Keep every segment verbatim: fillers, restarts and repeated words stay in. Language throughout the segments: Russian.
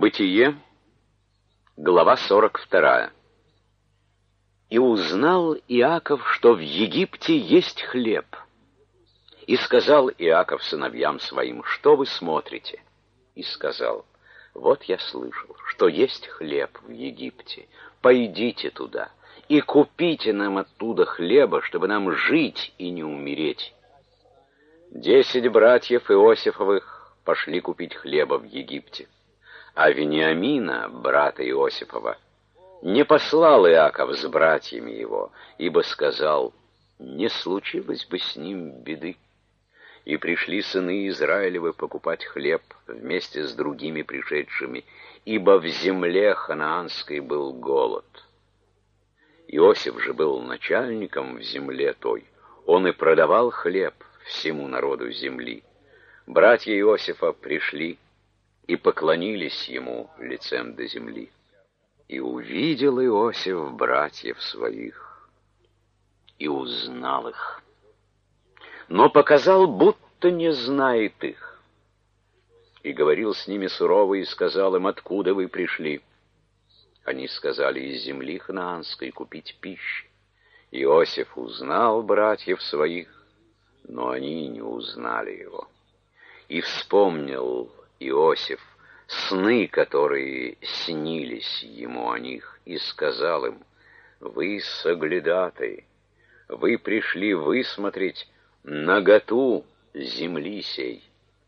Бытие, глава сорок вторая. «И узнал Иаков, что в Египте есть хлеб. И сказал Иаков сыновьям своим: что вы смотрите? И сказал: вот я слышал, что есть хлеб в Египте. Пойдите туда и купите нам оттуда хлеба, чтобы нам жить и не умереть. Десять братьев Иосифовых пошли купить хлеба в Египте. А Вениамина, брата Иосифова, не послал Иаков с братьями его, ибо сказал: не случилось бы с ним беды. И пришли сыны Израилевы покупать хлеб вместе с другими пришедшими, ибо в земле ханаанской был голод. Иосиф же был начальником в земле той, он и продавал хлеб всему народу земли. Братья Иосифа пришли и поклонились ему лицем до земли. И увидел Иосиф братьев своих, и узнал их, но показал, будто не знает их. И говорил с ними сурово, и сказал им: откуда вы пришли? Они сказали: из земли ханаанской купить пищи. Иосиф узнал братьев своих, но они не узнали его. И вспомнил Иосиф сны, которые снились ему о них, и сказал им: вы соглядатые, вы пришли высмотреть наготу земли сей.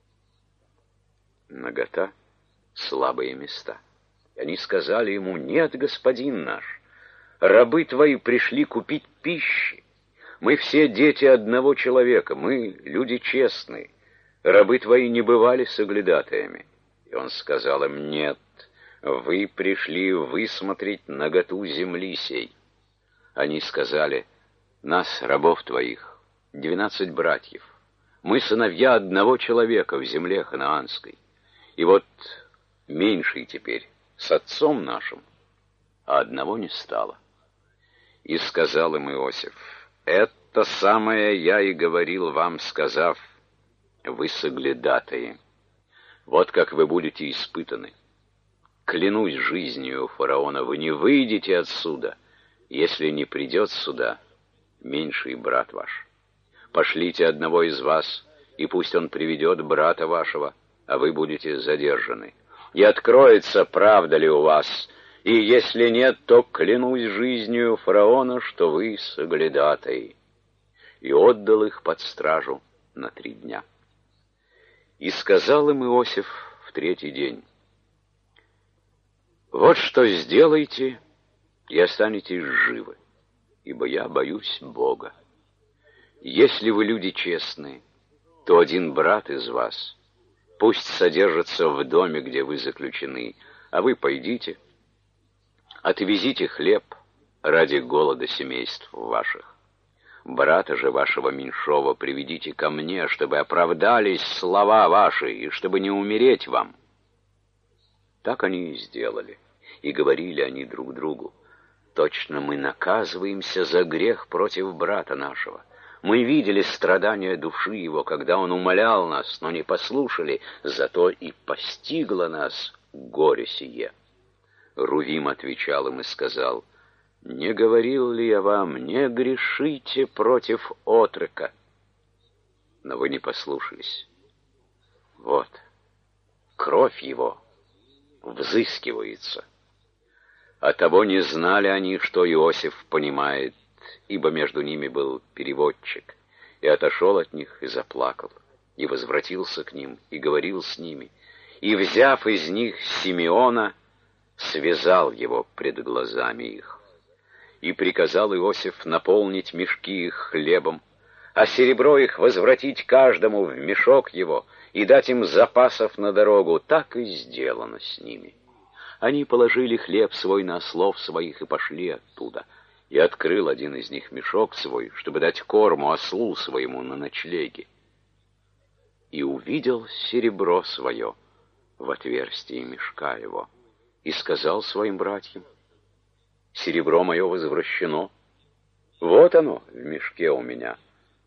Нагота — слабые места. И они сказали ему: нет, господин наш, рабы твои пришли купить пищи. Мы все дети одного человека, мы люди честные. Рабы твои не бывали соглядатаями. И он сказал им: нет, вы пришли высмотреть наготу земли сей. Они сказали: нас, рабов твоих, двенадцать братьев. Мы сыновья одного человека в земле ханаанской. И вот меньший теперь с отцом нашим, а одного не стало. И сказал им Иосиф: это самое я и говорил вам, сказав: вы соглядатые. Вот как вы будете испытаны. Клянусь жизнью фараона, вы не выйдете отсюда, если не придет сюда меньший брат ваш. Пошлите одного из вас, и пусть он приведет брата вашего, а вы будете задержаны. И откроется, правда ли у вас, и если нет, то клянусь жизнью фараона, что вы соглядатые. И отдал их под стражу на три дня. И сказал им Иосиф в третий день: вот что сделайте, и останетесь живы, ибо я боюсь Бога. Если вы люди честные, то один брат из вас пусть содержится в доме, где вы заключены, а вы пойдите, отвезите хлеб ради голода семейств ваших. Брата же вашего меньшого приведите ко мне, чтобы оправдались слова ваши, и чтобы не умереть вам. Так они и сделали, и говорили они друг другу: точно мы наказываемся за грех против брата нашего. Мы видели страдания души его, когда он умолял нас, но не послушали, зато и постигло нас горе сие. Рувим отвечал им и сказал: не говорил ли я вам, не грешите против отрока? Но вы не послушались. Вот, кровь его взыскивается. А того не знали они, что Иосиф понимает, ибо между ними был переводчик, и отошел от них и заплакал, и возвратился к ним, и говорил с ними, и, взяв из них Симеона, связал его пред глазами их. И приказал Иосиф наполнить мешки их хлебом, а серебро их возвратить каждому в мешок его и дать им запасов на дорогу. Так и сделано с ними. Они положили хлеб свой на ослов своих и пошли оттуда. И открыл один из них мешок свой, чтобы дать корму ослу своему на ночлеге. И увидел серебро свое в отверстии мешка его, и сказал своим братьям: серебро мое возвращено, вот оно в мешке у меня.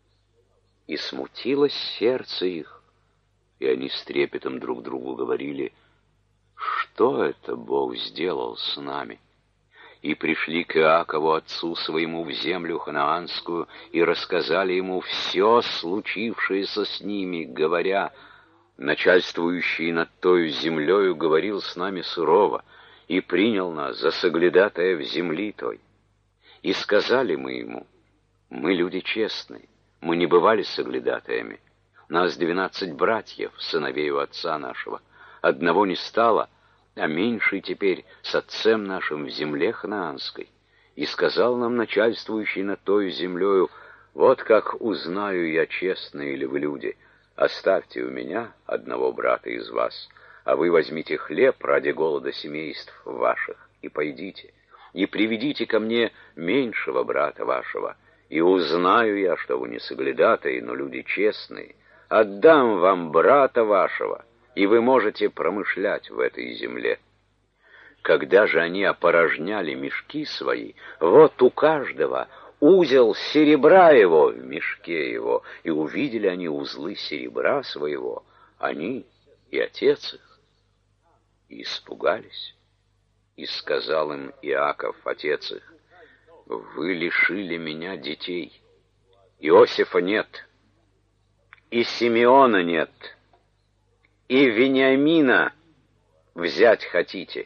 И смутилось сердце их, и они с трепетом друг другу говорили: что это Бог сделал с нами. И пришли к Иакову, отцу своему, в землю ханаанскую, и рассказали ему все случившееся с ними, говоря: начальствующий над тою землею говорил с нами сурово, и принял нас за соглядатая в земли той. И сказали мы ему: мы люди честные, мы не бывали соглядатаями. Нас двенадцать братьев, сыновей у отца нашего. Одного не стало, а меньший теперь с отцем нашим в земле ханаанской. И сказал нам начальствующий над той землею: вот как узнаю я, честные ли вы люди, оставьте у меня одного брата из вас, а вы возьмите хлеб ради голода семейств ваших, и пойдите, и приведите ко мне меньшего брата вашего, и узнаю я, что вы не соглядатые, но люди честные. Отдам вам брата вашего, и вы можете промышлять в этой земле. Когда же они опорожняли мешки свои, вот у каждого узел серебра его в мешке его, и увидели они узлы серебра своего, они и отец их, и испугались. И сказал им Иаков, отец их: вы лишили меня детей. Иосифа нет, и Симеона нет, и Вениамина взять хотите.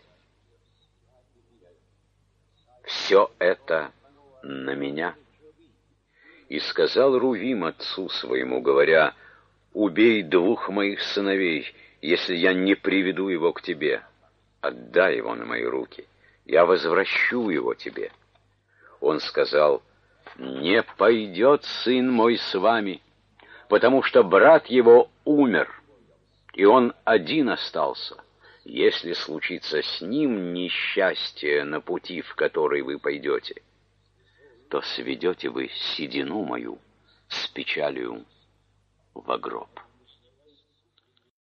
Все это на меня. И сказал Рувим отцу своему, говоря: убей двух моих сыновей, если я не приведу его к тебе. Отдай его на мои руки, я возвращу его тебе. Он сказал: не пойдет сын мой с вами, потому что брат его умер, и он один остался. Если случится с ним несчастье на пути, в который вы пойдете, то сведете вы седину мою с печалью во гроб.